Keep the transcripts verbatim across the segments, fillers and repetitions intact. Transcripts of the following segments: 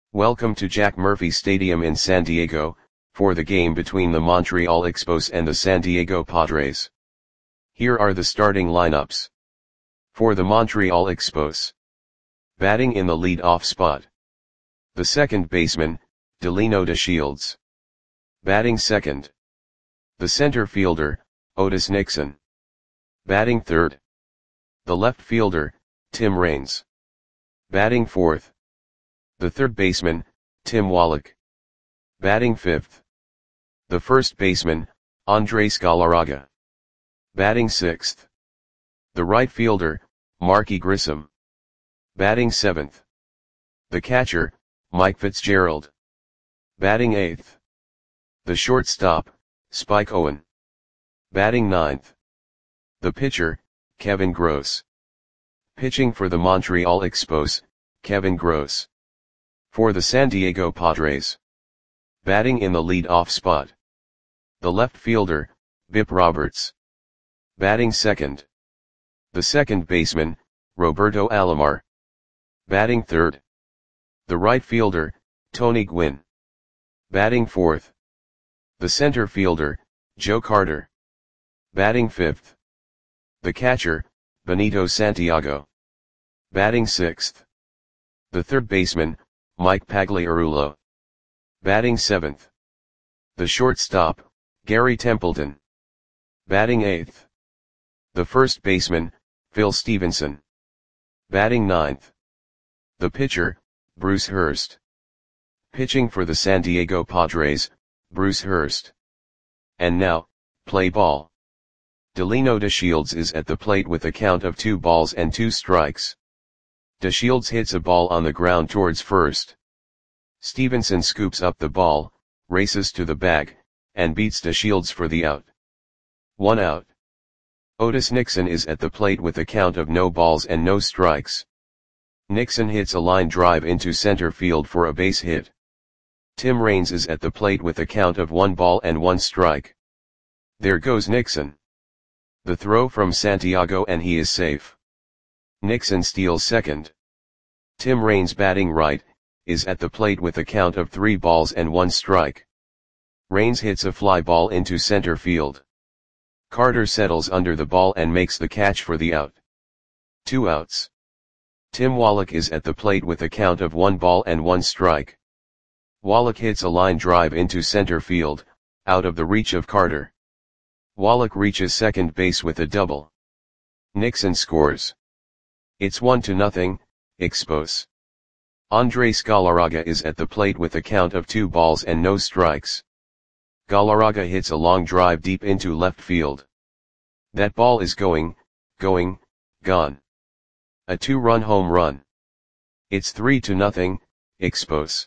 Welcome to Jack Murphy Stadium in San Diego, for the game between the Montreal Expos and the San Diego Padres. Here are the starting lineups. For the Montreal Expos. Batting in the lead-off spot. The second baseman, Delino DeShields. Batting second. The center fielder, Otis Nixon. Batting third. The left fielder, Tim Raines. Batting fourth. The third baseman, Tim Wallach. Batting fifth. The first baseman, Andres Galarraga. Batting sixth. The right fielder, Marky Grissom. Batting seventh. The catcher, Mike Fitzgerald. Batting eighth. The shortstop, Spike Owen. Batting ninth. The pitcher, Kevin Gross. Pitching for the Montreal Expos, Kevin Gross. For the San Diego Padres. Batting in the lead-off spot. The left fielder, Bip Roberts. Batting second. The second baseman, Roberto Alomar. Batting third. The right fielder, Tony Gwynn. Batting fourth. The center fielder, Joe Carter. Batting fifth. The catcher, Benito Santiago. Batting sixth. The third baseman, Mike Pagliarulo. Batting seventh. The shortstop, Gary Templeton. Batting eighth. The first baseman, Phil Stevenson. Batting ninth. The pitcher, Bruce Hurst. Pitching for the San Diego Padres, Bruce Hurst. And now, play ball. Delino DeShields is at the plate with a count of two balls and two strikes. DeShields hits a ball on the ground towards first. Stevenson scoops up the ball, races to the bag, and beats DeShields for the out. One out. Otis Nixon is at the plate with a count of no balls and no strikes. Nixon hits a line drive into center field for a base hit. Tim Raines is at the plate with a count of one ball and one strike. There goes Nixon. The throw from Santiago and he is safe. Nixon steals second. Tim Raines batting right, is at the plate with a count of three balls and one strike. Raines hits a fly ball into center field. Carter settles under the ball and makes the catch for the out. Two outs. Tim Wallach is at the plate with a count of one ball and one strike. Wallach hits a line drive into center field, out of the reach of Carter. Wallach reaches second base with a double. Nixon scores. It's one to nothing, Expos. Andres Galarraga is at the plate with a count of two balls and no strikes. Galarraga hits a long drive deep into left field. That ball is going, going, gone. A two-run home run. It's three to nothing, Expos.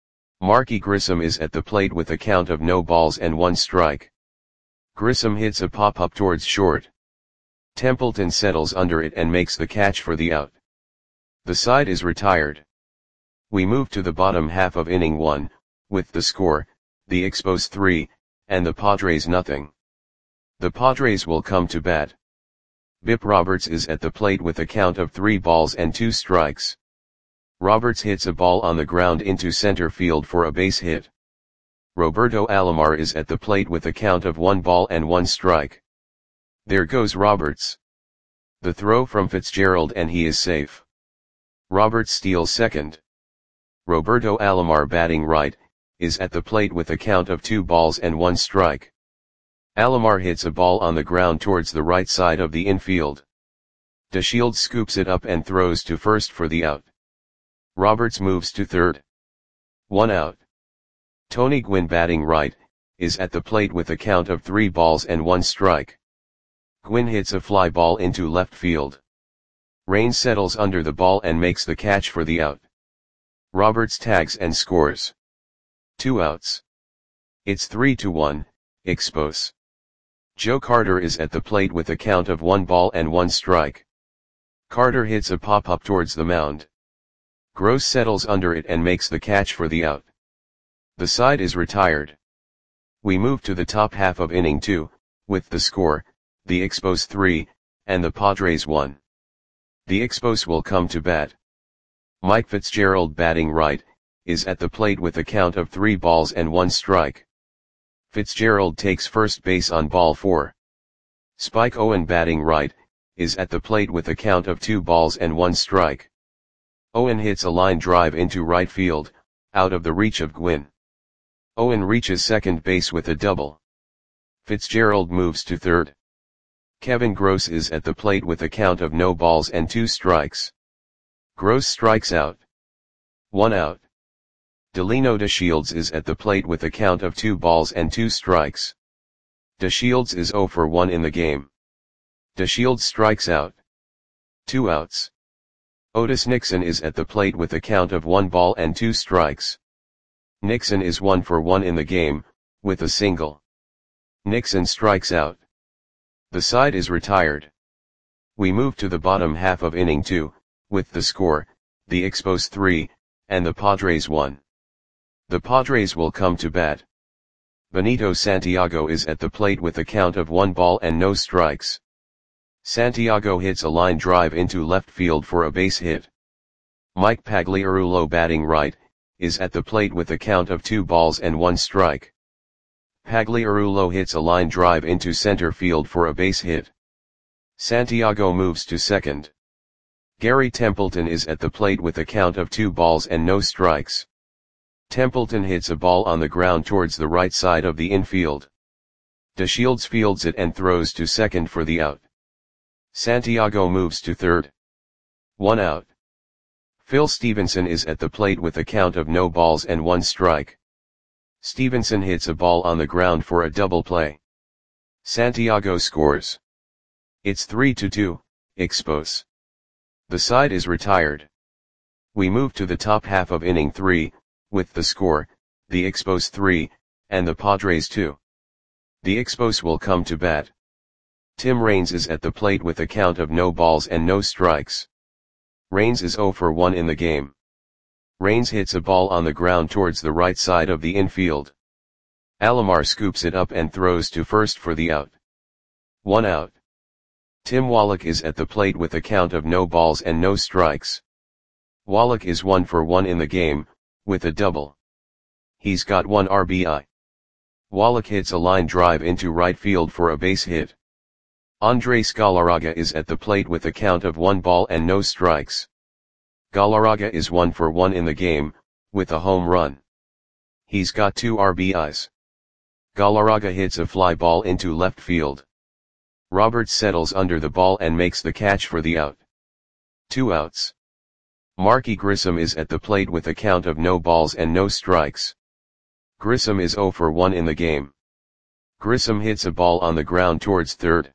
Marky Grissom is at the plate with a count of no balls and one strike. Grissom hits a pop-up towards short. Templeton settles under it and makes the catch for the out. The side is retired. We move to the bottom half of inning one, with the score, the Expos three, and the Padres nothing. The Padres will come to bat. Bip Roberts is at the plate with a count of three balls and two strikes. Roberts hits a ball on the ground into center field for a base hit. Roberto Alomar is at the plate with a count of one ball and one strike. There goes Roberts. The throw from Fitzgerald and he is safe. Roberts steals second. Roberto Alomar batting right, is at the plate with a count of two balls and one strike. Alomar hits a ball on the ground towards the right side of the infield. DeShields scoops it up and throws to first for the out. Roberts moves to third. One out. Tony Gwynn batting right, is at the plate with a count of three balls and one strike. Gwynn hits a fly ball into left field. Raines settles under the ball and makes the catch for the out. Roberts tags and scores. Two outs. It's three to one, Expos. Joe Carter is at the plate with a count of one ball and one strike. Carter hits a pop-up towards the mound. Gross settles under it and makes the catch for the out. The side is retired. We move to the top half of inning two, with the score, the Expos three, and the Padres one. The Expos will come to bat. Mike Fitzgerald batting right, is at the plate with a count of three balls and one strike. Fitzgerald takes first base on ball four. Spike Owen batting right, is at the plate with a count of two balls and one strike. Owen hits a line drive into right field, out of the reach of Gwynn. Owen reaches second base with a double. Fitzgerald moves to third. Kevin Gross is at the plate with a count of no balls and two strikes. Gross strikes out. One out. Delino DeShields is at the plate with a count of two balls and two strikes. DeShields is zero for one in the game. DeShields strikes out. Two outs. Otis Nixon is at the plate with a count of one ball and two strikes. Nixon is one for one in the game, with a single. Nixon strikes out. The side is retired. We move to the bottom half of inning two, with the score, the Expos three, and the Padres one. The Padres will come to bat. Benito Santiago is at the plate with a count of one ball and no strikes. Santiago hits a line drive into left field for a base hit. Mike Pagliarulo batting right, is at the plate with a count of two balls and one strike. Pagliarulo hits a line drive into center field for a base hit. Santiago moves to second. Gary Templeton is at the plate with a count of two balls and no strikes. Templeton hits a ball on the ground towards the right side of the infield. DeShields fields it and throws to second for the out. Santiago moves to third. One out. Phil Stevenson is at the plate with a count of no balls and one strike. Stevenson hits a ball on the ground for a double play. Santiago scores. It's three to two, Expos. The side is retired. We move to the top half of inning three, with the score, the Expos three, and the Padres two. The Expos will come to bat. Tim Raines is at the plate with a count of no balls and no strikes. Raines is zero for one in the game. Raines hits a ball on the ground towards the right side of the infield. Alomar scoops it up and throws to first for the out. One out. Tim Wallach is at the plate with a count of no balls and no strikes. Wallach is one for one in the game, with a double. He's got one R B I. Wallach hits a line drive into right field for a base hit. Andres Galarraga is at the plate with a count of one ball and no strikes. Galarraga is one for one in the game, with a home run. He's got two R B Is. Galarraga hits a fly ball into left field. Roberts settles under the ball and makes the catch for the out. Two outs. Marky Grissom is at the plate with a count of no balls and no strikes. Grissom is zero for one in the game. Grissom hits a ball on the ground towards third.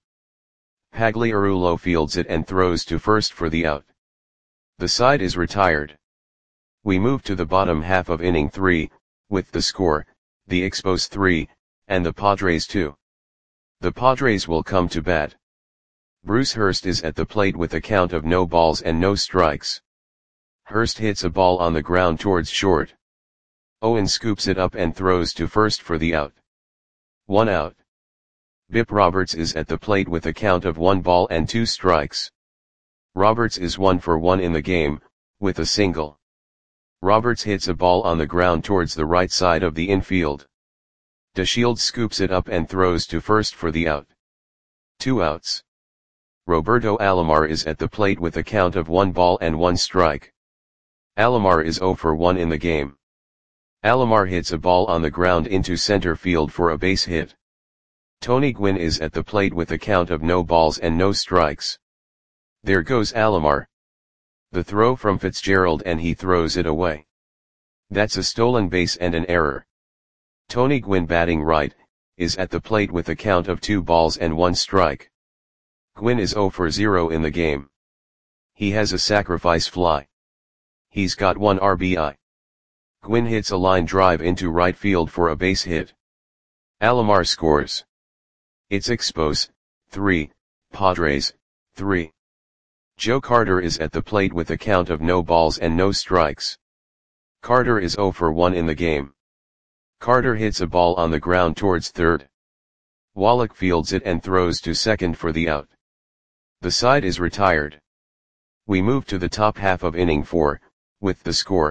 Pagliarulo fields it and throws to first for the out. The side is retired. We move to the bottom half of inning three, with the score, the Expos three, and the Padres two. The Padres will come to bat. Bruce Hurst is at the plate with a count of no balls and no strikes. Hurst hits a ball on the ground towards short. Owen scoops it up and throws to first for the out. One out. Bip Roberts is at the plate with a count of one ball and two strikes. Roberts is one for one in the game, with a single. Roberts hits a ball on the ground towards the right side of the infield. DeShields scoops it up and throws to first for the out. Two outs. Roberto Alomar is at the plate with a count of one ball and one strike. Alomar is zero for one in the game. Alomar hits a ball on the ground into center field for a base hit. Tony Gwynn is at the plate with a count of no balls and no strikes. There goes Alomar. The throw from Fitzgerald and he throws it away. That's a stolen base and an error. Tony Gwynn batting right, is at the plate with a count of two balls and one strike. Gwynn is zero for zero in the game. He has a sacrifice fly. He's got one R B I. Gwynn hits a line drive into right field for a base hit. Alomar scores. It's Expos, three, Padres, three. Joe Carter is at the plate with a count of no balls and no strikes. Carter is zero for one in the game. Carter hits a ball on the ground towards third. Wallach fields it and throws to second for the out. The side is retired. We move to the top half of inning four, with the score,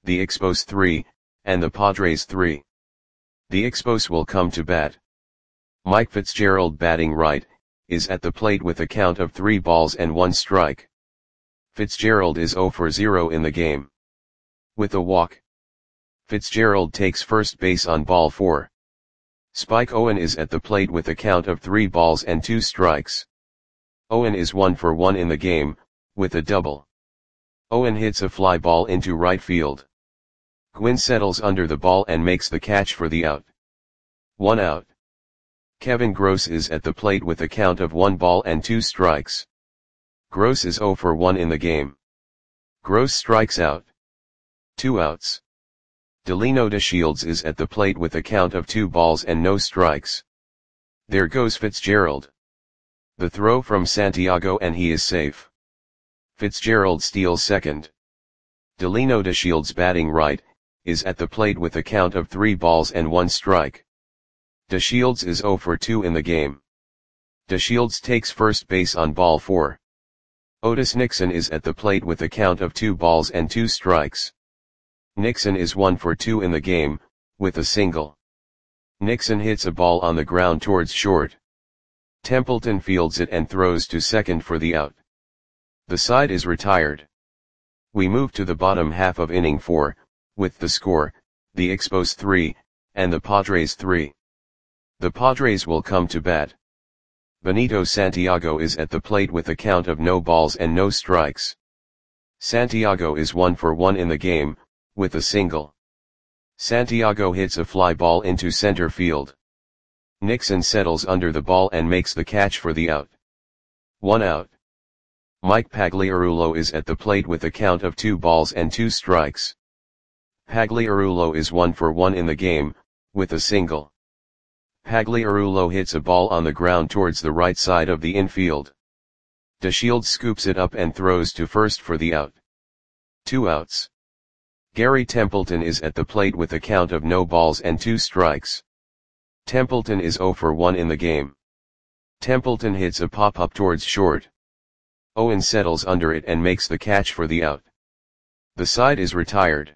the Expos three, and the Padres three. The Expos will come to bat. Mike Fitzgerald, batting right, is at the plate with a count of three balls and one strike. Fitzgerald is zero for zero in the game. With a walk, Fitzgerald takes first base on ball four. Spike Owen is at the plate with a count of three balls and two strikes. Owen is one for one in the game, with a double. Owen hits a fly ball into right field. Gwynn settles under the ball and makes the catch for the out. One out. Kevin Gross is at the plate with a count of one ball and two strikes. Gross is zero for one in the game. Gross strikes out. Two outs. Delino DeShields is at the plate with a count of two balls and no strikes. There goes Fitzgerald. The throw from Santiago and he is safe. Fitzgerald steals second. Delino DeShields, batting right, is at the plate with a count of three balls and one strike. DeShields is zero for two in the game. DeShields takes first base on ball four. Otis Nixon is at the plate with a count of two balls and two strikes. Nixon is one for two in the game, with a single. Nixon hits a ball on the ground towards short. Templeton fields it and throws to second for the out. The side is retired. We move to the bottom half of inning four, with the score, the Expos three, and the Padres three. The Padres will come to bat. Benito Santiago is at the plate with a count of no balls and no strikes. Santiago is one for one in the game, with a single. Santiago hits a fly ball into center field. Nixon settles under the ball and makes the catch for the out. One out. Mike Pagliarulo is at the plate with a count of two balls and two strikes. Pagliarulo is one for one in the game, with a single. Pagliarulo hits a ball on the ground towards the right side of the infield. DeShields scoops it up and throws to first for the out. Two outs. Gary Templeton is at the plate with a count of no balls and two strikes. Templeton is zero for one in the game. Templeton hits a pop-up towards short. Owen settles under it and makes the catch for the out. The side is retired.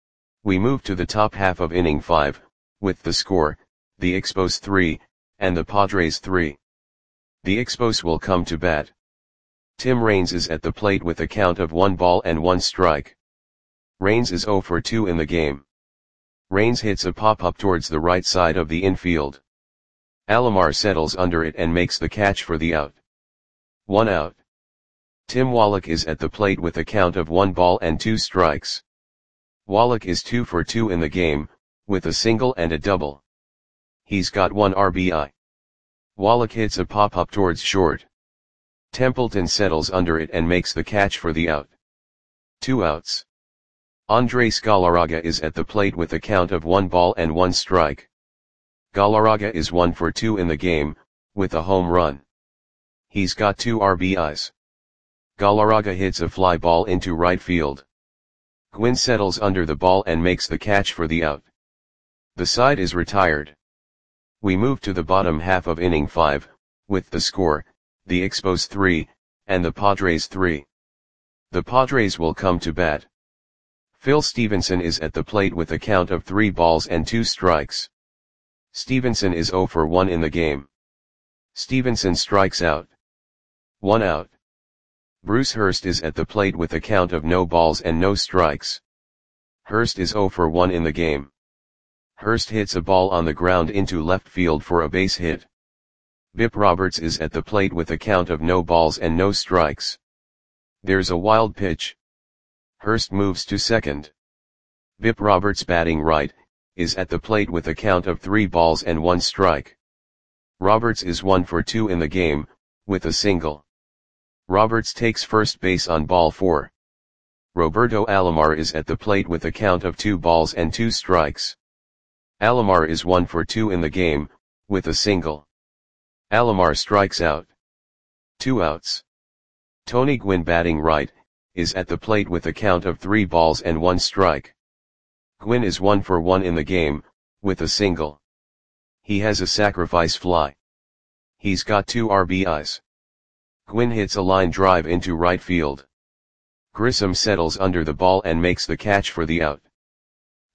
We move to the top half of inning five, with the score, the Expos three, and the Padres three. The Expos will come to bat. Tim Raines is at the plate with a count of one ball and one strike. Raines is zero for two in the game. Raines hits a pop-up towards the right side of the infield. Alomar settles under it and makes the catch for the out. One out. Tim Wallach is at the plate with a count of one ball and two strikes. Wallach is two for two in the game, with a single and a double. He's got one R B I. Wallach hits a pop-up towards short. Templeton settles under it and makes the catch for the out. Two outs. Andres Galarraga is at the plate with a count of one ball and one strike. Galarraga is one for two in the game, with a home run. He's got two R B Is. Galarraga hits a fly ball into right field. Gwynn settles under the ball and makes the catch for the out. The side is retired. We move to the bottom half of inning five, with the score, the Expos three, and the Padres three. The Padres will come to bat. Phil Stevenson is at the plate with a count of three balls and two strikes. Stevenson is zero for one in the game. Stevenson strikes out. One out. Bruce Hurst is at the plate with a count of no balls and no strikes. Hurst is zero for one in the game. Hurst hits a ball on the ground into left field for a base hit. Bip Roberts is at the plate with a count of no balls and no strikes. There's a wild pitch. Hurst moves to second. Bip Roberts, batting right, is at the plate with a count of three balls and one strike. Roberts is one for two in the game, with a single. Roberts takes first base on ball four. Roberto Alomar is at the plate with a count of two balls and two strikes. Alomar is one for two in the game, with a single. Alomar strikes out. Two outs. Tony Gwynn, batting right, is at the plate with a count of three balls and one strike. Gwynn is one for one in the game, with a single. He has a sacrifice fly. He's got two R B Is. Gwynn hits a line drive into right field. Grissom settles under the ball and makes the catch for the out.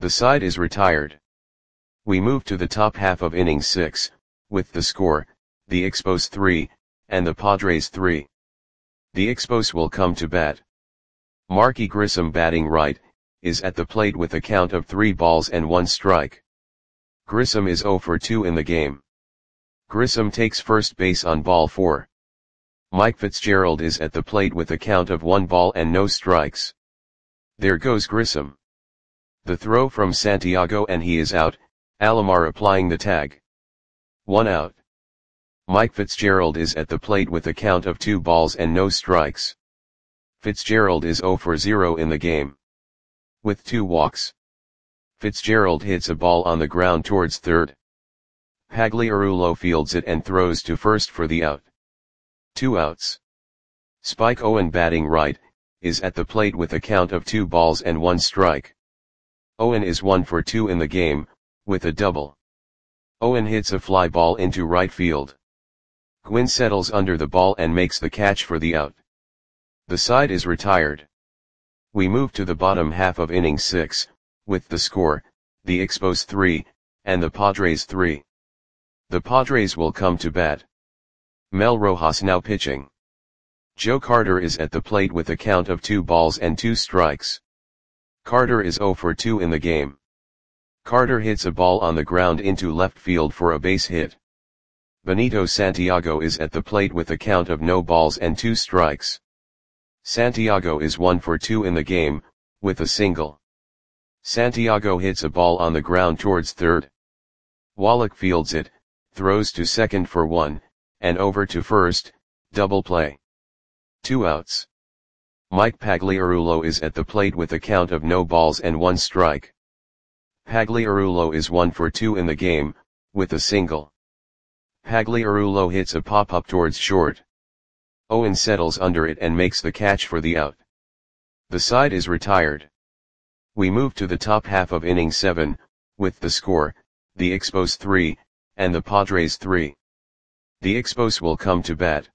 The side is retired. We move to the top half of inning six, with the score, the Expos three, and the Padres three. The Expos will come to bat. Marky Grissom, batting right, is at the plate with a count of three balls and one strike. Grissom is oh for two in the game. Grissom takes first base on ball four. Mike Fitzgerald is at the plate with a count of one ball and no strikes. There goes Grissom. The throw from Santiago and he is out, Alomar applying the tag. One out. Mike Fitzgerald is at the plate with a count of two balls and no strikes. Fitzgerald is oh for zero in the game. With two walks. Fitzgerald hits a ball on the ground towards third. Pagliarulo fields it and throws to first for the out. Two outs. Spike Owen, batting right, is at the plate with a count of two balls and one strike. Owen is one for two in the game, with a double. Owen hits a fly ball into right field. Gwynn settles under the ball and makes the catch for the out. The side is retired. We move to the bottom half of inning six, with the score, the Expos three, and the Padres three. The Padres will come to bat. Mel Rojas now pitching. Joe Carter is at the plate with a count of two balls and two strikes. Carter is oh for two in the game. Carter hits a ball on the ground into left field for a base hit. Benito Santiago is at the plate with a count of no balls and two strikes. Santiago is one for two in the game, with a single. Santiago hits a ball on the ground towards third. Wallach fields it, throws to second for one, and over to first, double play. Two outs. Mike Pagliarulo is at the plate with a count of no balls and one strike. Pagliarulo is one for two in the game, with a single. Pagliarulo hits a pop-up towards short. Owen settles under it and makes the catch for the out. The side is retired. We move to the top half of inning seven, with the score, the Expos three, and the Padres three. The Expos will come to bat.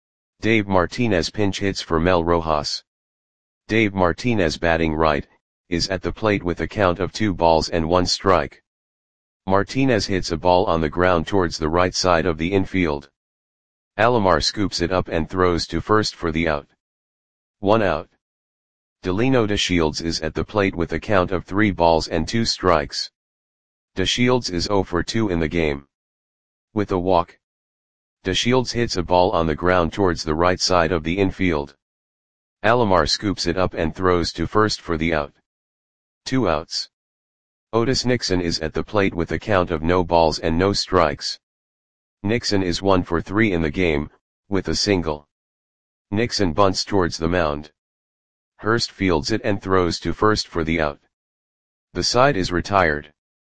Dave Martinez pinch hits for Mel Rojas. Dave Martinez, batting right, is at the plate with a count of two balls and one strike. Martinez hits a ball on the ground towards the right side of the infield. Alomar scoops it up and throws to first for the out. One out. Delino DeShields is at the plate with a count of three balls and two strikes. DeShields is oh for two in the game. With a walk. DeShields hits a ball on the ground towards the right side of the infield. Alomar scoops it up and throws to first for the out. Two outs. Otis Nixon is at the plate with a count of no balls and no strikes. Nixon is one for three in the game, with a single. Nixon bunts towards the mound. Hurst fields it and throws to first for the out. The side is retired.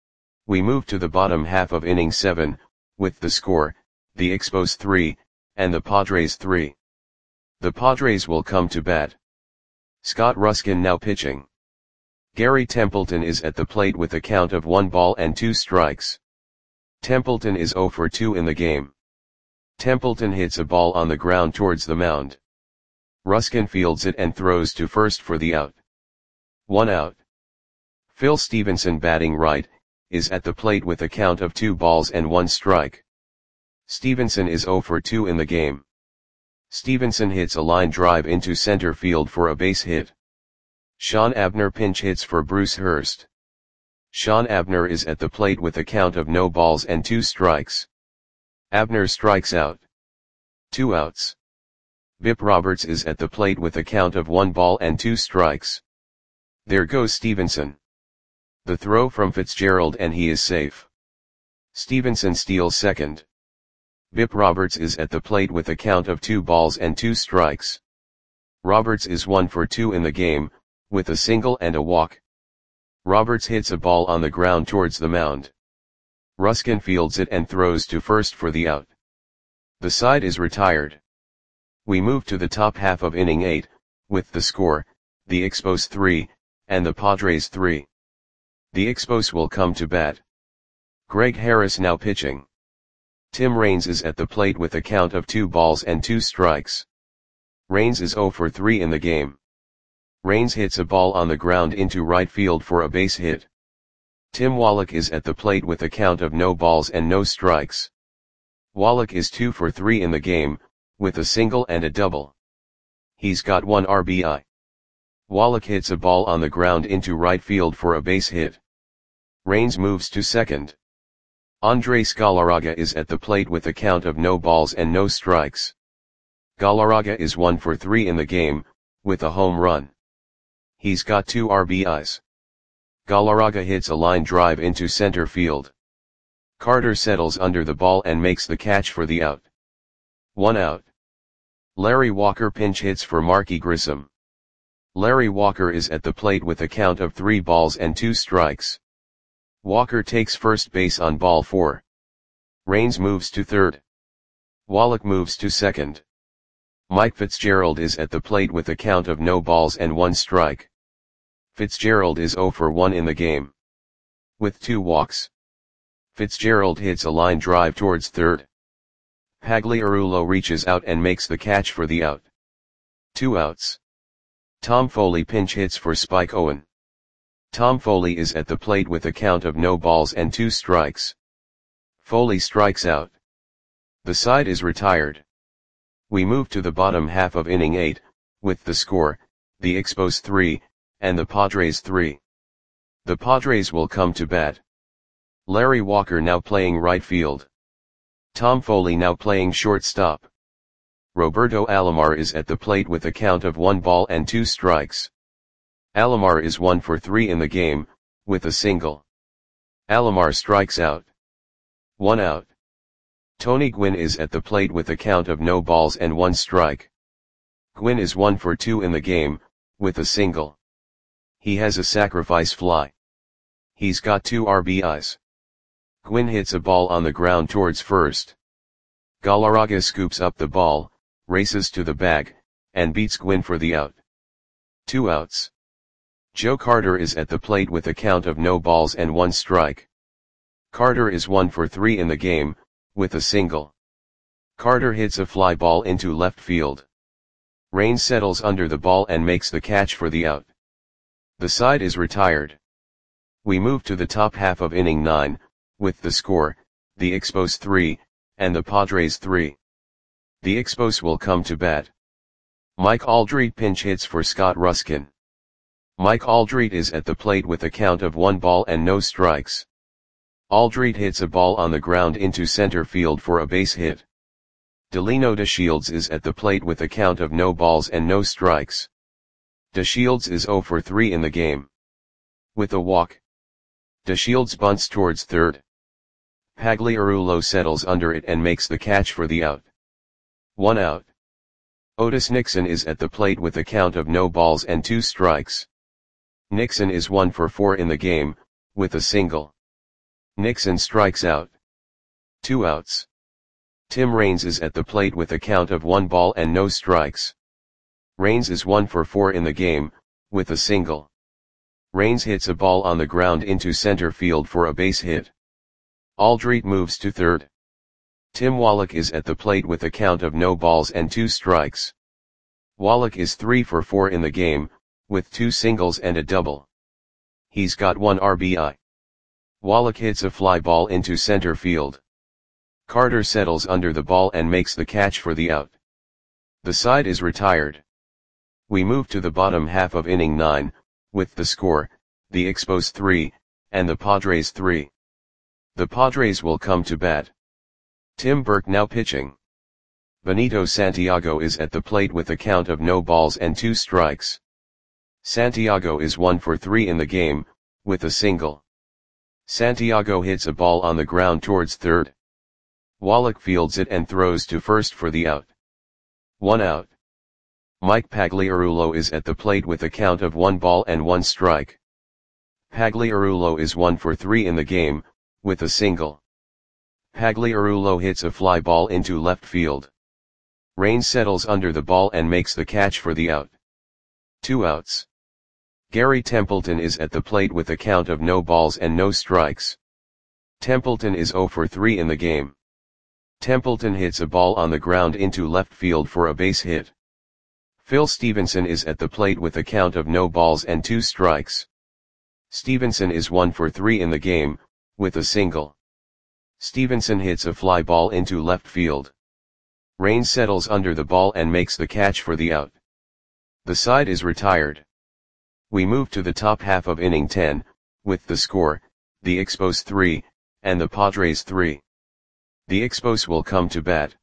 We move to the bottom half of inning seven, with the score, the Expos three, and the Padres three. The Padres will come to bat. Scott Ruskin now pitching. Gary Templeton is at the plate with a count of one ball and two strikes. Templeton is oh for two in the game. Templeton hits a ball on the ground towards the mound. Ruskin fields it and throws to first for the out. One out. Phil Stevenson, batting right, is at the plate with a count of two balls and one strike. Stevenson is oh for two in the game. Stevenson hits a line drive into center field for a base hit. Sean Abner pinch hits for Bruce Hurst. Sean Abner is at the plate with a count of no balls and two strikes. Abner strikes out. Two outs. Bip Roberts is at the plate with a count of one ball and two strikes. There goes Stevenson. The throw from Fitzgerald and he is safe. Stevenson steals second. Bip Roberts is at the plate with a count of two balls and two strikes. Roberts is one for two in the game, with a single and a walk. Roberts hits a ball on the ground towards the mound. Ruskin fields it and throws to first for the out. The side is retired. We move to the top half of inning eight, with the score, the Expos three, and the Padres three. The Expos will come to bat. Greg Harris now pitching. Tim Raines is at the plate with a count of two balls and two strikes. Raines is oh for three in the game. Raines hits a ball on the ground into right field for a base hit. Tim Wallach is at the plate with a count of no balls and no strikes. Wallach is two for three in the game, with a single and a double. He's got one R B I. Wallach hits a ball on the ground into right field for a base hit. Raines moves to second. Andres Galarraga is at the plate with a count of no balls and no strikes. Galarraga is one for three in the game, with a home run. He's got two R B Is. Galarraga hits a line drive into center field. Carter settles under the ball and makes the catch for the out. One out. Larry Walker pinch hits for Marky Grissom. Larry Walker is at the plate with a count of three balls and two strikes. Walker takes first base on ball four. Raines moves to third. Wallach moves to second. Mike Fitzgerald is at the plate with a count of no balls and one strike. Fitzgerald is zero for one in the game. With two walks. Fitzgerald hits a line drive towards third. Pagliarulo reaches out and makes the catch for the out. Two outs. Tom Foley pinch hits for Spike Owen. Tom Foley is at the plate with a count of no balls and two strikes. Foley strikes out. The side is retired. We move to the bottom half of inning eight, with the score, the Expos three, and the Padres three. The Padres will come to bat. Larry Walker now playing right field. Tom Foley now playing shortstop. Roberto Alomar is at the plate with a count of one ball and two strikes. Alomar is one for three in the game, with a single. Alomar strikes out. One out. Tony Gwynn is at the plate with a count of no balls and one strike. Gwynn is one for two in the game, with a single. He has a sacrifice fly. He's got two R B Is. Gwynn hits a ball on the ground towards first. Galarraga scoops up the ball, races to the bag, and beats Gwynn for the out. Two outs. Joe Carter is at the plate with a count of no balls and one strike. Carter is one for three in the game, with a single. Carter hits a fly ball into left field. Raines settles under the ball and makes the catch for the out. The side is retired. We move to the top half of inning nine, with the score, the Expos three, and the Padres three. The Expos will come to bat. Mike Aldrete pinch hits for Scott Ruskin. Mike Aldrete is at the plate with a count of one ball and no strikes. Aldrete hits a ball on the ground into center field for a base hit. Delino DeShields is at the plate with a count of no balls and no strikes. DeShields is zero for three in the game. With a walk. DeShields bunts towards third. Pagliarulo settles under it and makes the catch for the out. One out. Otis Nixon is at the plate with a count of no balls and two strikes. Nixon is one for four in the game, with a single. Nixon strikes out. Two outs. Tim Raines is at the plate with a count of one ball and no strikes. Raines is one for four in the game, with a single. Raines hits a ball on the ground into center field for a base hit. Aldrete moves to third. Tim Wallach is at the plate with a count of no balls and two strikes. Wallach is three for four in the game, with two singles and a double. He's got one R B I. Wallach hits a fly ball into center field. Carter settles under the ball and makes the catch for the out. The side is retired. We move to the bottom half of inning nine, with the score, the Expos three, and the Padres three. The Padres will come to bat. Tim Burke now pitching. Benito Santiago is at the plate with a count of no balls and two strikes. Santiago is one for three in the game, with a single. Santiago hits a ball on the ground towards third. Wallach fields it and throws to first for the out. One out. Mike Pagliarulo is at the plate with a count of one ball and one strike. Pagliarulo is one for three in the game, with a single. Pagliarulo hits a fly ball into left field. Raines settles under the ball and makes the catch for the out. Two outs. Gary Templeton is at the plate with a count of no balls and no strikes. Templeton is zero for three in the game. Templeton hits a ball on the ground into left field for a base hit. Phil Stevenson is at the plate with a count of no balls and two strikes. Stevenson is one for three in the game, with a single. Stevenson hits a fly ball into left field. Raines settles under the ball and makes the catch for the out. The side is retired. We move to the top half of inning ten, with the score, the Expos three, and the Padres three. The Expos will come to bat.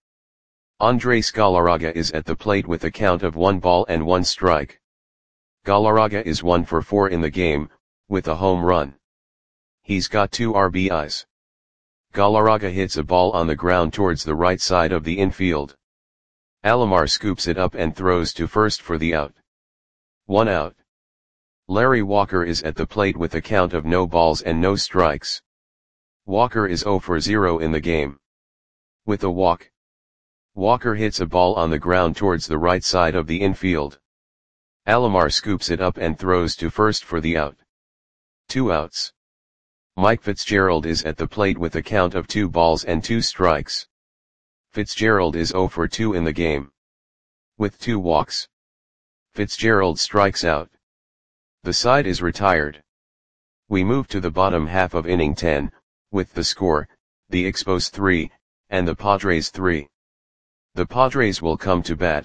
Andres Galarraga is at the plate with a count of one ball and one strike. Galarraga is one for four in the game, with a home run. He's got two R B Is. Galarraga hits a ball on the ground towards the right side of the infield. Alomar scoops it up and throws to first for the out. One out. Larry Walker is at the plate with a count of no balls and no strikes. Walker is zero for zero in the game. With a walk, Walker hits a ball on the ground towards the right side of the infield. Alomar scoops it up and throws to first for the out. Two outs. Mike Fitzgerald is at the plate with a count of two balls and two strikes. Fitzgerald is zero for two in the game. With two walks, Fitzgerald strikes out. The side is retired. We move to the bottom half of inning ten, with the score, the Expos three, and the Padres three. The Padres will come to bat.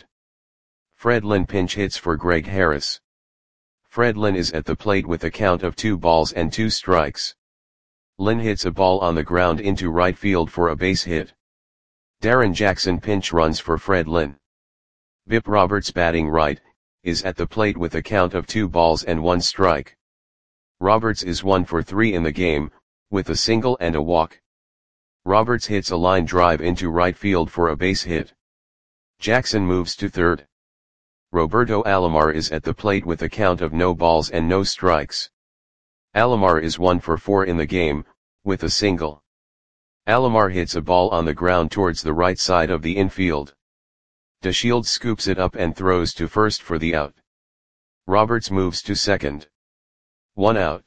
Fred Lynn pinch hits for Greg Harris. Fred Lynn is at the plate with a count of two balls and two strikes. Lynn hits a ball on the ground into right field for a base hit. Darren Jackson pinch runs for Fred Lynn. Bip Roberts batting right, is at the plate with a count of two balls and one strike. Roberts is one for three in the game, with a single and a walk. Roberts hits a line drive into right field for a base hit. Jackson moves to third. Roberto Alomar is at the plate with a count of no balls and no strikes. Alomar is one for four in the game, with a single. Alomar hits a ball on the ground towards the right side of the infield. DeShields scoops it up and throws to first for the out. Roberts moves to second. One out.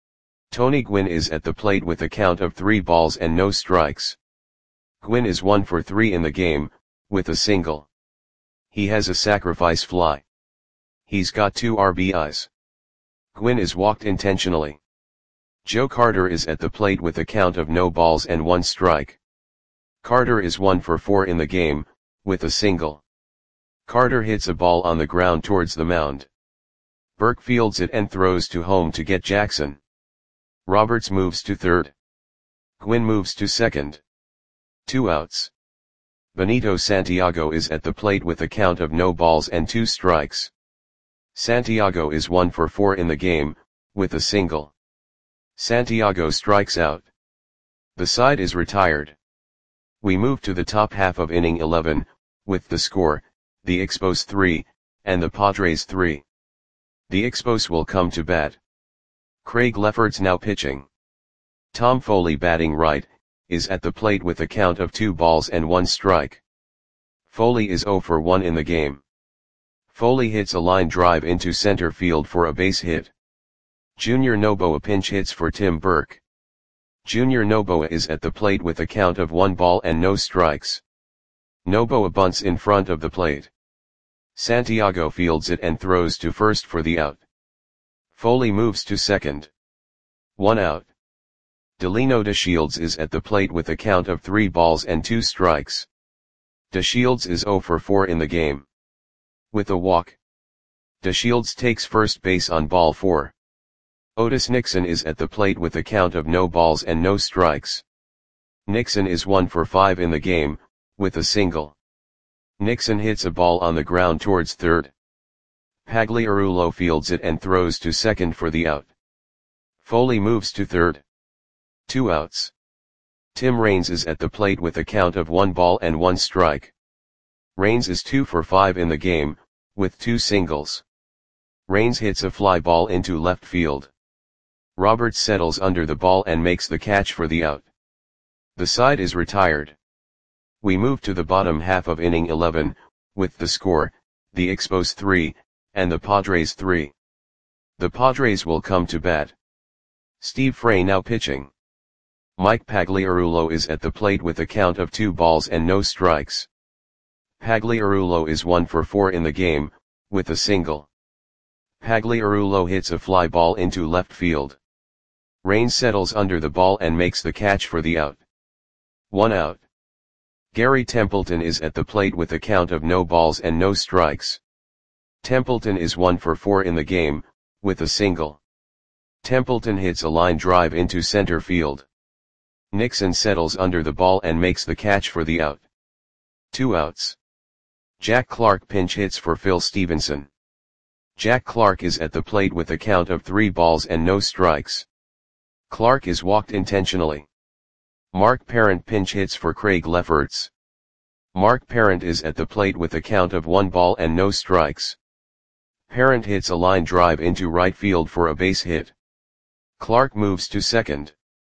Tony Gwynn is at the plate with a count of three balls and no strikes. Gwynn is one for three in the game, with a single. He has a sacrifice fly. He's got two R B Is. Gwynn is walked intentionally. Joe Carter is at the plate with a count of no balls and one strike. Carter is one for four in the game, with a single. Carter hits a ball on the ground towards the mound. Burke fields it and throws to home to get Jackson. Roberts moves to third. Gwynn moves to second. Two outs. Benito Santiago is at the plate with a count of no balls and two strikes. Santiago is one for four in the game, with a single. Santiago strikes out. The side is retired. We move to the top half of inning eleven, with the score, the Expos three, and the Padres three. The Expos will come to bat. Craig Lefferts now pitching. Tom Foley batting right, is at the plate with a count of two balls and one strike. Foley is zero for one in the game. Foley hits a line drive into center field for a base hit. Junior Noboa pinch hits for Tim Burke. Junior Noboa is at the plate with a count of one ball and no strikes. Noboa bunts in front of the plate. Santiago fields it and throws to first for the out. Foley moves to second. One out. Delino DeShields is at the plate with a count of three balls and two strikes. DeShields is zero for four in the game. With a walk, DeShields takes first base on ball four. Otis Nixon is at the plate with a count of no balls and no strikes. Nixon is one for five in the game, with a single. Nixon hits a ball on the ground towards third. Pagliarulo fields it and throws to second for the out. Foley moves to third. Two outs. Tim Raines is at the plate with a count of one ball and one strike. Raines is two for five in the game, with two singles. Raines hits a fly ball into left field. Roberts settles under the ball and makes the catch for the out. The side is retired. We move to the bottom half of inning eleven, with the score, the Expos three, and the Padres three. The Padres will come to bat. Steve Frey now pitching. Mike Pagliarulo is at the plate with a count of two balls and no strikes. Pagliarulo is one for four in the game, with a single. Pagliarulo hits a fly ball into left field. Rain settles under the ball and makes the catch for the out. One out. Gary Templeton is at the plate with a count of no balls and no strikes. Templeton is one for four in the game, with a single. Templeton hits a line drive into center field. Nixon settles under the ball and makes the catch for the out. Two outs. Jack Clark pinch hits for Phil Stevenson. Jack Clark is at the plate with a count of three balls and no strikes. Clark is walked intentionally. Mark Parent pinch hits for Craig Lefferts. Mark Parent is at the plate with a count of one ball and no strikes. Parent hits a line drive into right field for a base hit. Clark moves to second.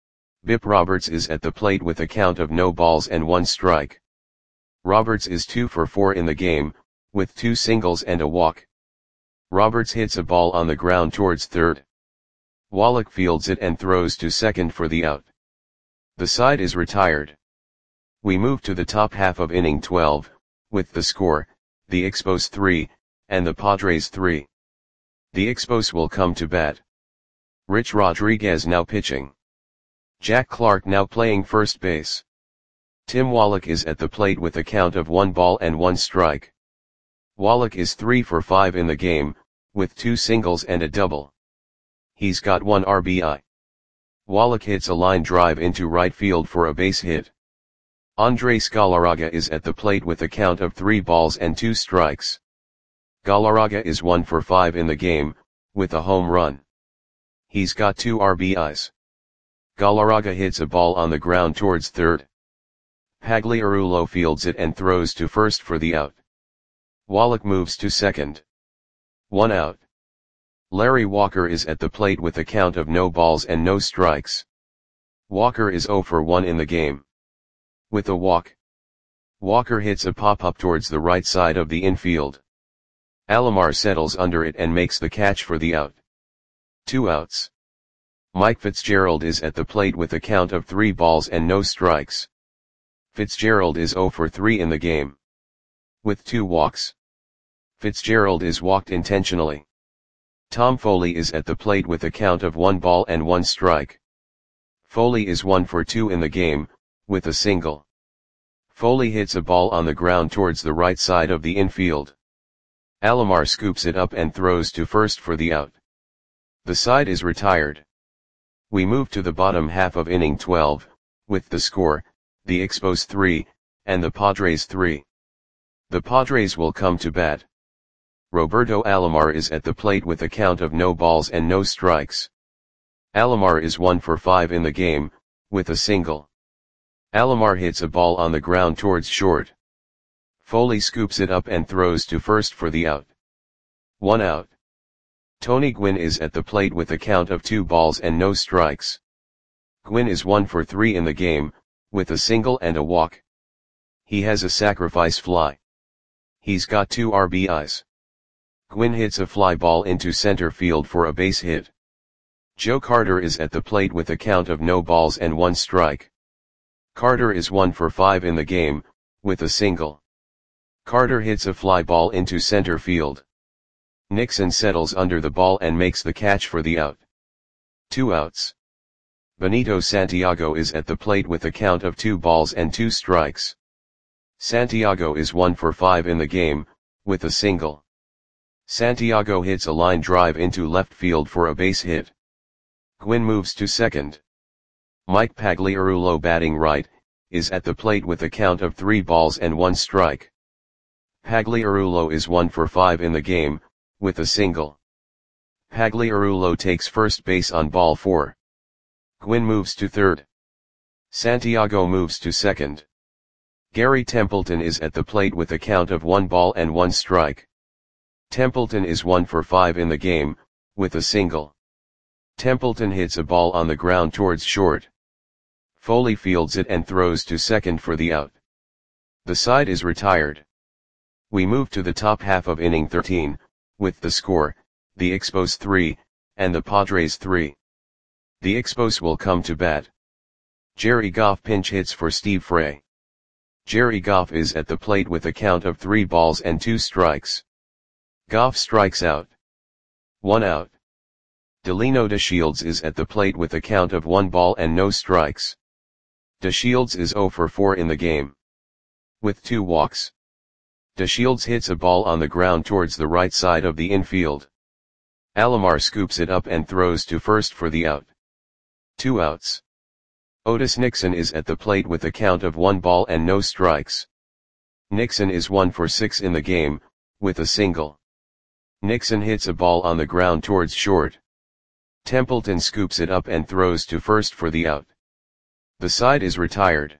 Bip Roberts is at the plate with a count of no balls and one strike. Roberts is two for four in the game, with two singles and a walk. Roberts hits a ball on the ground towards third. Wallach fields it and throws to second for the out. The side is retired. We move to the top half of inning twelve, with the score, the Expos three, and the Padres three. The Expos will come to bat. Rich Rodriguez now pitching. Jack Clark now playing first base. Tim Wallach is at the plate with a count of one ball and one strike. Wallach is three for five in the game, with two singles and a double. He's got one R B I. Wallach hits a line drive into right field for a base hit. Andres Galarraga is at the plate with a count of three balls and two strikes. Galarraga is one for five in the game, with a home run. He's got two R B Is. Galarraga hits a ball on the ground towards third. Pagliarulo fields it and throws to first for the out. Wallach moves to second. One out. Larry Walker is at the plate with a count of no balls and no strikes. Walker is zero for one in the game. With a walk. Walker hits a pop-up towards the right side of the infield. Alomar settles under it and makes the catch for the out. Two outs. Mike Fitzgerald is at the plate with a count of three balls and no strikes. Fitzgerald is zero for three in the game. With two walks. Fitzgerald is walked intentionally. Tom Foley is at the plate with a count of one ball and one strike. Foley is one for two in the game, with a single. Foley hits a ball on the ground towards the right side of the infield. Alomar scoops it up and throws to first for the out. The side is retired. We move to the bottom half of inning twelve, with the score, the Expos three, and the Padres three. The Padres will come to bat. Roberto Alomar is at the plate with a count of no balls and no strikes. Alomar is one for five in the game, with a single. Alomar hits a ball on the ground towards short. Foley scoops it up and throws to first for the out. One out. Tony Gwynn is at the plate with a count of two balls and no strikes. Gwynn is one for three in the game, with a single and a walk. He has a sacrifice fly. He's got two R B Is. Gwynn hits a fly ball into center field for a base hit. Joe Carter is at the plate with a count of no balls and one strike. Carter is one for five in the game, with a single. Carter hits a fly ball into center field. Nixon settles under the ball and makes the catch for the out. Two outs. Benito Santiago is at the plate with a count of two balls and two strikes. Santiago is one for five in the game, with a single. Santiago hits a line drive into left field for a base hit. Gwynn moves to second. Mike Pagliarulo batting right, is at the plate with a count of three balls and one strike. Pagliarulo is one for five in the game, with a single. Pagliarulo takes first base on ball four. Gwynn moves to third. Santiago moves to second. Gary Templeton is at the plate with a count of one ball and one strike. Templeton is one for five in the game, with a single. Templeton hits a ball on the ground towards short. Foley fields it and throws to second for the out. The side is retired. We move to the top half of inning thirteen, with the score, the Expos three, and the Padres three. The Expos will come to bat. Jerry Goff pinch hits for Steve Frey. Jerry Goff is at the plate with a count of three balls and two strikes. Goff strikes out. One out. Delino DeShields is at the plate with a count of one ball and no strikes. DeShields is zero for four in the game, with two walks. DeShields hits a ball on the ground towards the right side of the infield. Alomar scoops it up and throws to first for the out. Two outs. Otis Nixon is at the plate with a count of one ball and no strikes. Nixon is one for six in the game, with a single. Nixon hits a ball on the ground towards short. Templeton scoops it up and throws to first for the out. The side is retired.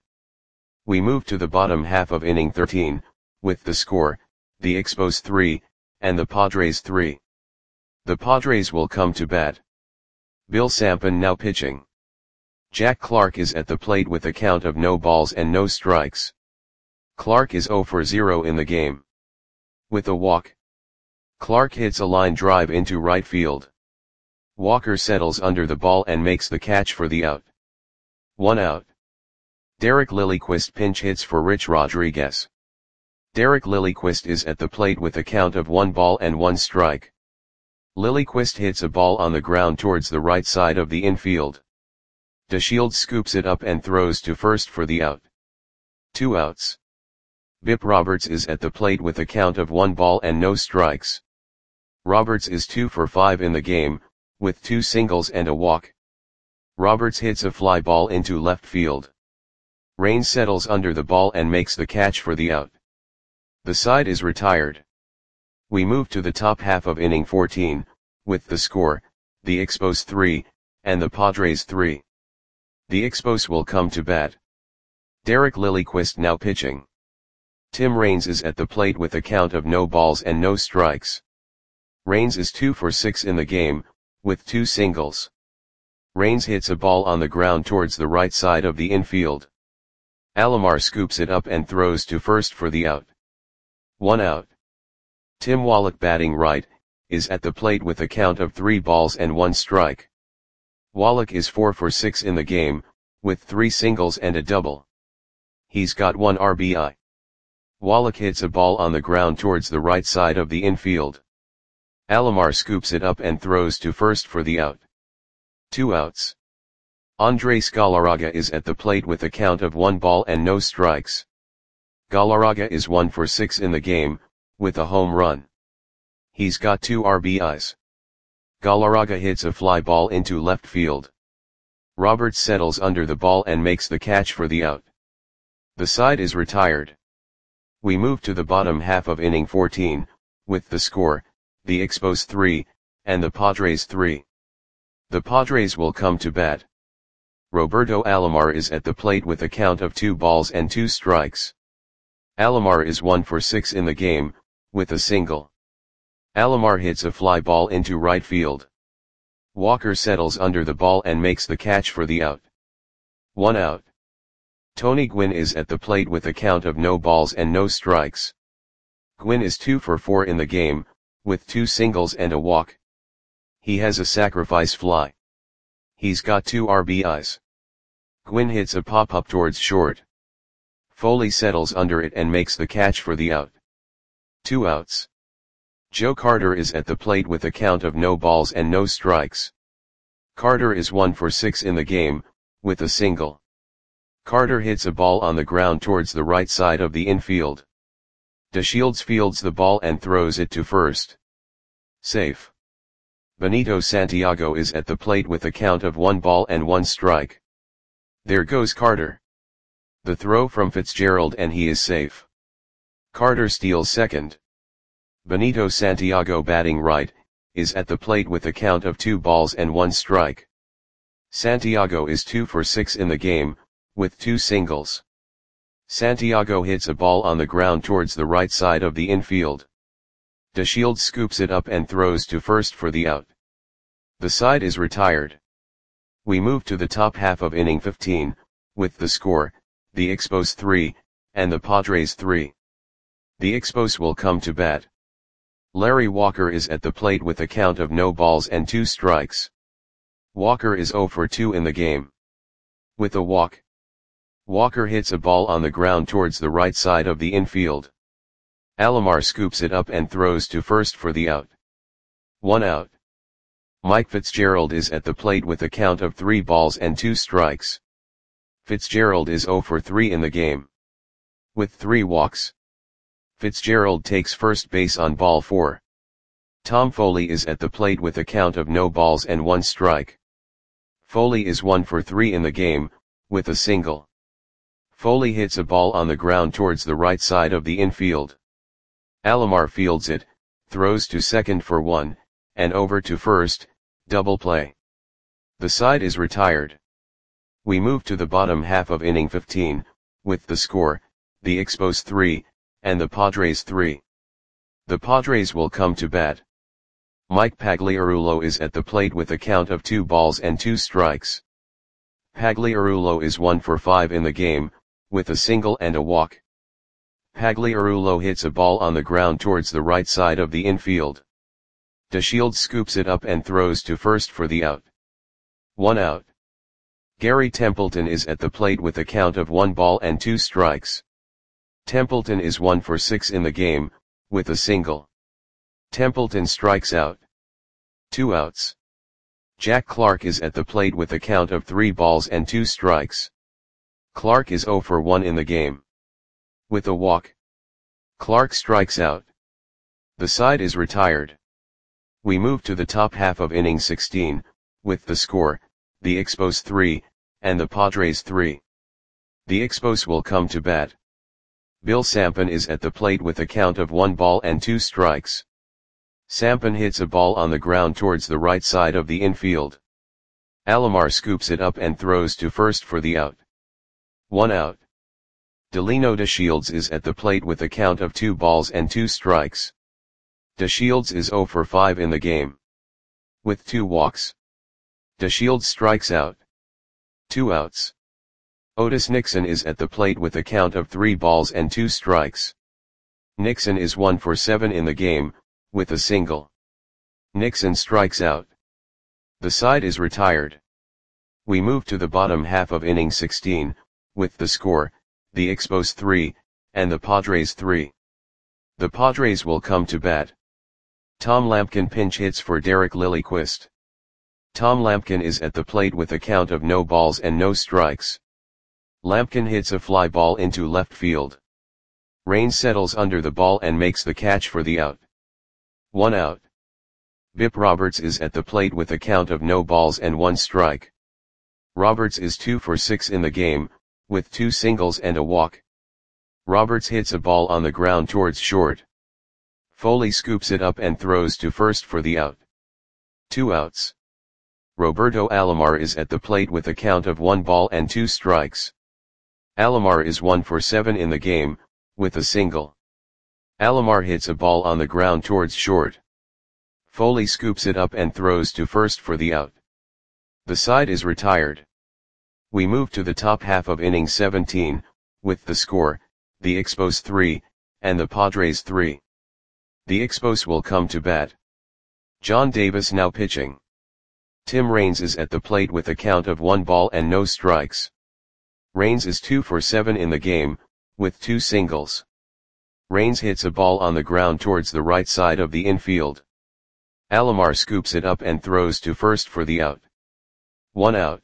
We move to the bottom half of inning thirteen, with the score, the Expos three, and the Padres three. The Padres will come to bat. Bill Sampson now pitching. Jack Clark is at the plate with a count of no balls and no strikes. Clark is zero for zero in the game, with a walk. Clark hits a line drive into right field. Walker settles under the ball and makes the catch for the out. One out. Derek Lilliquist pinch hits for Rich Rodriguez. Derek Lilliquist is at the plate with a count of one ball and one strike. Lilliquist hits a ball on the ground towards the right side of the infield. DeShields scoops it up and throws to first for the out. Two outs. Bip Roberts is at the plate with a count of one ball and no strikes. Roberts is two for five in the game, with two singles and a walk. Roberts hits a fly ball into left field. Raines settles under the ball and makes the catch for the out. The side is retired. We move to the top half of inning fourteen, with the score, the Expos three, and the Padres three. The Expos will come to bat. Derek Lilliquist now pitching. Tim Raines is at the plate with a count of no balls and no strikes. Raines is two for six in the game, with two singles. Raines hits a ball on the ground towards the right side of the infield. Alomar scoops it up and throws to first for the out. One out. Tim Wallach batting right, is at the plate with a count of three balls and one strike. Wallach is four for six in the game, with three singles and a double. He's got one R B I. Wallach hits a ball on the ground towards the right side of the infield. Alomar scoops it up and throws to first for the out. Two outs. Andres Galarraga is at the plate with a count of one ball and no strikes. Galarraga is one for six in the game, with a home run. He's got two R B Is. Galarraga hits a fly ball into left field. Roberts settles under the ball and makes the catch for the out. The side is retired. We move to the bottom half of inning fourteen, with the score, the Expos three, and the Padres three. The Padres will come to bat. Roberto Alomar is at the plate with a count of two balls and two strikes. Alomar is one for six in the game, with a single. Alomar hits a fly ball into right field. Walker settles under the ball and makes the catch for the out. One out. Tony Gwynn is at the plate with a count of no balls and no strikes. Gwynn is two for four in the game, with two singles and a walk. He has a sacrifice fly. He's got two R B Is. Gwynn hits a pop-up towards short. Foley settles under it and makes the catch for the out. Two outs. Joe Carter is at the plate with a count of no balls and no strikes. Carter is one for six in the game, with a single. Carter hits a ball on the ground towards the right side of the infield. DeShields fields the ball and throws it to first. Safe. Benito Santiago is at the plate with a count of one ball and one strike. There goes Carter. The throw from Fitzgerald and he is safe. Carter steals second. Benito Santiago batting right, is at the plate with a count of two balls and one strike. Santiago is two for six in the game, with two singles. Santiago hits a ball on the ground towards the right side of the infield. DeShields scoops it up and throws to first for the out. The side is retired. We move to the top half of inning fifteen, with the score, the Expos three, and the Padres three. The Expos will come to bat. Larry Walker is at the plate with a count of no balls and two strikes. Walker is zero for two in the game, with a walk. Walker hits a ball on the ground towards the right side of the infield. Alomar scoops it up and throws to first for the out. One out. Mike Fitzgerald is at the plate with a count of three balls and two strikes. Fitzgerald is zero for three in the game. With three walks, Fitzgerald takes first base on ball four. Tom Foley is at the plate with a count of no balls and one strike. Foley is one for three in the game, with a single. Foley hits a ball on the ground towards the right side of the infield. Alomar fields it, throws to second for one, and over to first, double play. The side is retired. We move to the bottom half of inning fifteen, with the score, the Expos three, and the Padres three. The Padres will come to bat. Mike Pagliarulo is at the plate with a count of two balls and two strikes. Pagliarulo is one for five in the game, with a single and a walk. Pagliarulo hits a ball on the ground towards the right side of the infield. DeShields scoops it up and throws to first for the out. One out. Gary Templeton is at the plate with a count of one ball and two strikes. Templeton is one for six in the game, with a single. Templeton strikes out. Two outs. Jack Clark is at the plate with a count of three balls and two strikes. Clark is zero for one in the game. With a walk, Clark strikes out. The side is retired. We move to the top half of inning sixteen, with the score, the Expos three, and the Padres three. The Expos will come to bat. Bill Sampson is at the plate with a count of one ball and two strikes. Sampson hits a ball on the ground towards the right side of the infield. Alomar scoops it up and throws to first for the out. One out. Delino DeShields is at the plate with a count of two balls and two strikes. DeShields is zero for five in the game. With two walks, DeShields strikes out. Two outs. Otis Nixon is at the plate with a count of three balls and two strikes. Nixon is one for seven in the game, with a single. Nixon strikes out. The side is retired. We move to the bottom half of inning sixteen, with the score, the Expos three, and the Padres three. The Padres will come to bat. Tom Lampkin pinch hits for Derek Lilliquist. Tom Lampkin is at the plate with a count of no balls and no strikes. Lampkin hits a fly ball into left field. Raines settles under the ball and makes the catch for the out. One out. Bip Roberts is at the plate with a count of no balls and one strike. Roberts is two for six in the game, with two singles and a walk. Roberts hits a ball on the ground towards short. Foley scoops it up and throws to first for the out. Two outs. Roberto Alomar is at the plate with a count of one ball and two strikes. Alomar is one for seven in the game, with a single. Alomar hits a ball on the ground towards short. Foley scoops it up and throws to first for the out. The side is retired. We move to the top half of inning seventeen, with the score, the Expos three, and the Padres three. The Expos will come to bat. John Davis now pitching. Tim Raines is at the plate with a count of one ball and no strikes. Raines is two for seven in the game, with two singles. Raines hits a ball on the ground towards the right side of the infield. Alomar scoops it up and throws to first for the out. One out.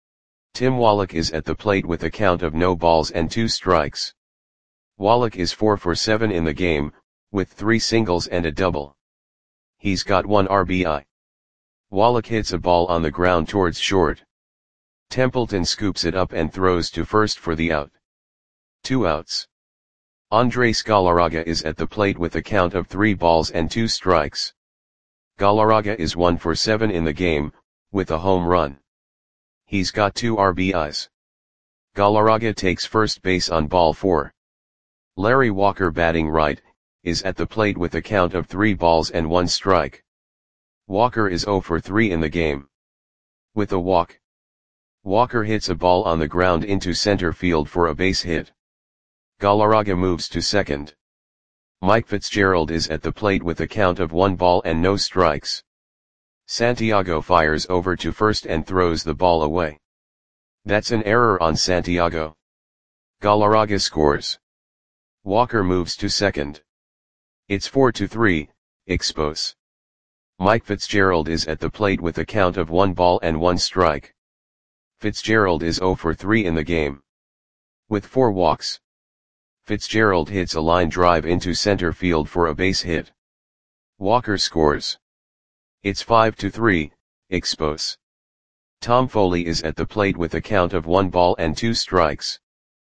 Tim Wallach is at the plate with a count of no balls and two strikes. Wallach is four for seven in the game, with three singles and a double. He's got one R B I. Wallach hits a ball on the ground towards short. Templeton scoops it up and throws to first for the out. Two outs. Andres Galarraga is at the plate with a count of three balls and two strikes. Galarraga is one for seven in the game, with a home run. He's got two R B Is. Galarraga takes first base on ball four. Larry Walker, batting right, is at the plate with a count of three balls and one strike. Walker is zero for three in the game. With a walk, Walker hits a ball on the ground into center field for a base hit. Galarraga moves to second. Mike Fitzgerald is at the plate with a count of one ball and no strikes. Santiago fires over to first and throws the ball away. That's an error on Santiago. Galarraga scores. Walker moves to second. It's four to three, Expos. Mike Fitzgerald is at the plate with a count of one ball and one strike. Fitzgerald is zero for three in the game. With four walks, Fitzgerald hits a line drive into center field for a base hit. Walker scores. It's five to three, Expos. Tom Foley is at the plate with a count of one ball and two strikes.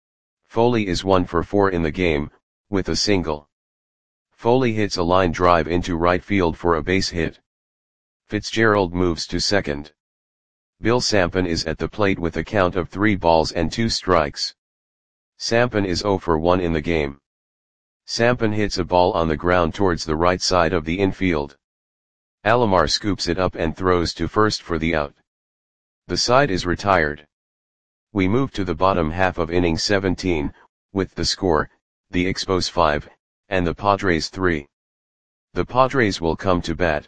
Foley is one for four in the game, with a single. Foley hits a line drive into right field for a base hit. Fitzgerald moves to second. Bill Sampson is at the plate with a count of three balls and two strikes. Sampson is zero for one in the game. Sampson hits a ball on the ground towards the right side of the infield. Alomar scoops it up and throws to first for the out. The side is retired. We move to the bottom half of inning seventeen, with the score, the Expos five, and the Padres three. The Padres will come to bat.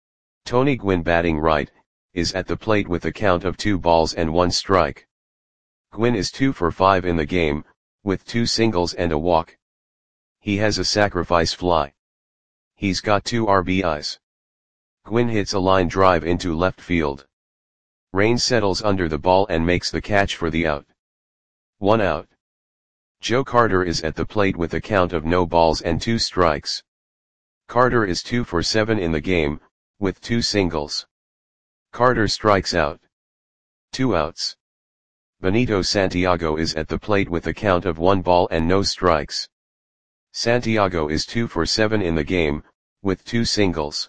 Tony Gwynn, batting right, is at the plate with a count of two balls and one strike. Gwynn is two for five in the game, with two singles and a walk. He has a sacrifice fly. He's got two R B Is. Gwynn hits a line drive into left field. Raines settles under the ball and makes the catch for the out. One out. Joe Carter is at the plate with a count of no balls and two strikes. Carter is two for seven in the game, with two singles. Carter strikes out. Two outs. Benito Santiago is at the plate with a count of one ball and no strikes. Santiago is two for seven in the game, with two singles.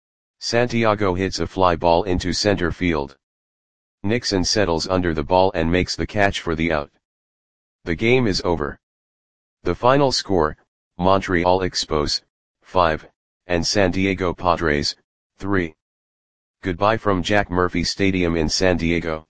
Santiago hits a fly ball into center field. Nixon settles under the ball and makes the catch for the out. The game is over. The final score, Montreal Expos, five, and San Diego Padres, three. Goodbye from Jack Murphy Stadium in San Diego.